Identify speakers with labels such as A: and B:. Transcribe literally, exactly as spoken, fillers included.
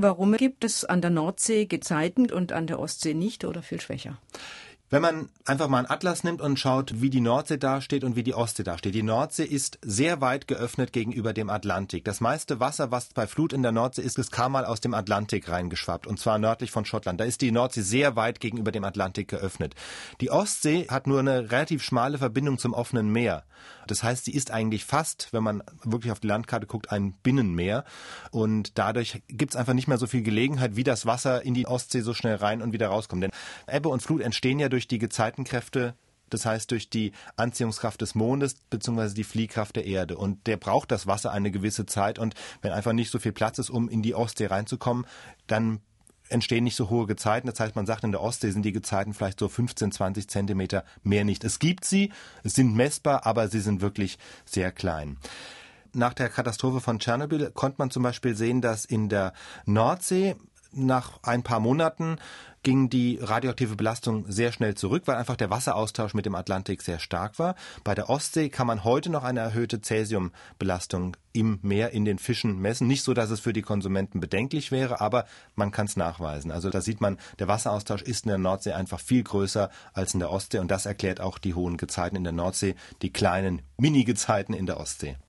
A: Warum gibt es an der Nordsee Gezeiten und an der Ostsee nicht oder viel schwächer?
B: Wenn man einfach mal einen Atlas nimmt und schaut, wie die Nordsee dasteht und wie die Ostsee dasteht. Die Nordsee ist sehr weit geöffnet gegenüber dem Atlantik. Das meiste Wasser, was bei Flut in der Nordsee ist, das kam mal aus dem Atlantik reingeschwappt, und zwar nördlich von Schottland. Da ist die Nordsee sehr weit gegenüber dem Atlantik geöffnet. Die Ostsee hat nur eine relativ schmale Verbindung zum offenen Meer. Das heißt, sie ist eigentlich fast, wenn man wirklich auf die Landkarte guckt, ein Binnenmeer. Und dadurch gibt es einfach nicht mehr so viel Gelegenheit, wie das Wasser in die Ostsee so schnell rein und wieder rauskommt. Denn Ebbe und Flut entstehen ja durch die Gezeitenkräfte, das heißt durch die Anziehungskraft des Mondes bzw. die Fliehkraft der Erde. Und der braucht das Wasser eine gewisse Zeit. Und wenn einfach nicht so viel Platz ist, um in die Ostsee reinzukommen, dann entstehen nicht so hohe Gezeiten. Das heißt, man sagt, in der Ostsee sind die Gezeiten vielleicht so fünfzehn, zwanzig Zentimeter, mehr nicht. Es gibt sie, es sind messbar, aber sie sind wirklich sehr klein. Nach der Katastrophe von Tschernobyl konnte man zum Beispiel sehen, dass in der Nordsee nach ein paar Monaten ging die radioaktive Belastung sehr schnell zurück, weil einfach der Wasseraustausch mit dem Atlantik sehr stark war. Bei der Ostsee kann man heute noch eine erhöhte Cäsiumbelastung im Meer in den Fischen messen. Nicht so, dass es für die Konsumenten bedenklich wäre, aber man kann es nachweisen. Also da sieht man, der Wasseraustausch ist in der Nordsee einfach viel größer als in der Ostsee, und das erklärt auch die hohen Gezeiten in der Nordsee, die kleinen Mini-Gezeiten in der Ostsee.